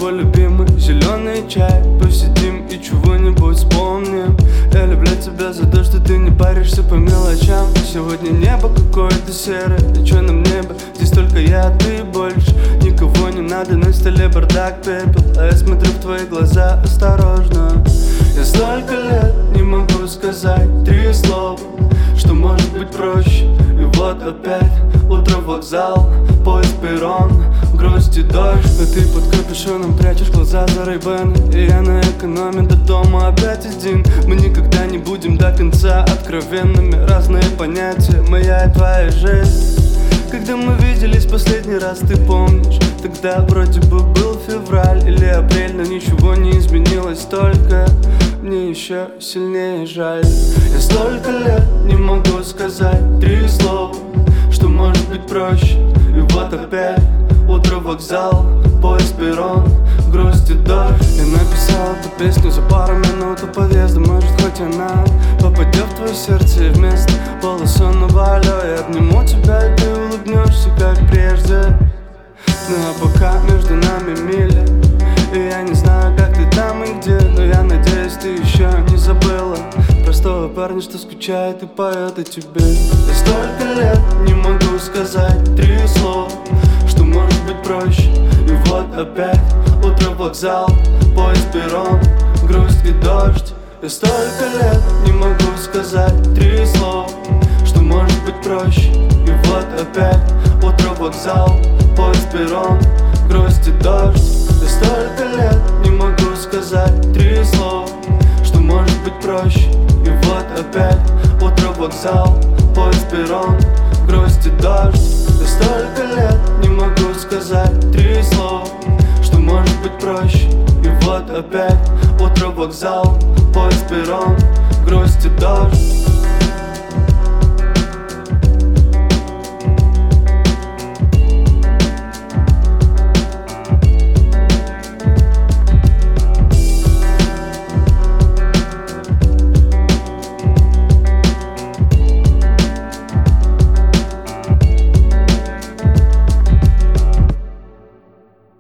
твой любимый зеленый чай. Посидим и чего-нибудь вспомним. Я люблю тебя за то, что ты не паришься по мелочам. Сегодня небо какое-то серое, и чё нам небо? Здесь только я, ты и больше никого не надо. На столе бардак, пепел, а я смотрю в твои глаза осторожно. Я столько лет не могу сказать 3 слова, что может быть проще. И вот опять утро, вокзал, поезд, перрон, грусть и дождь. А ты под капюшоном прячешь глаза за Ray-Ban, и я на экономе до дома опять один. Мы никогда не будем до конца откровенными. Разные понятия, моя и твоя жизнь. Когда мы виделись последний раз, ты помнишь? Тогда вроде бы был февраль или апрель, но ничего не изменилось, только мне еще сильнее жаль. Я столько лет не могу сказать 3 слова, что может быть проще. И вот опять утро, вокзал, поезд, перрон, грусть и дождь. Я написал эту песню за пару минут у подъезда. Может, хоть она попадет в твое сердце, и вместо полусонного алло я обниму тебя, и ты улыбнешься, как прежде. Ну а пока между нами мили, и я не знаю, как ты там и где, но я надеюсь, ты еще не забыла простого парня, что скучает и поет о тебе. Я столько лет не могу сказать 3 слова, что может быть проще. И вот опять утро, вокзал, поезд, перрон, грусть и дождь. Я столько лет не могу сказать 3 слова, что может быть проще. И вот опять утро, вокзал, поезд, перрон, грусть и дождь. Я столько лет не могу сказать 3 слова, что может быть проще. И вот опять утро, вокзал, поезд, перрон, грусть и дождь. Я столько лет не могу сказать 3 слова, что может быть проще. И вот опять утро, вокзал, поезд, перрон, грусть и дождь.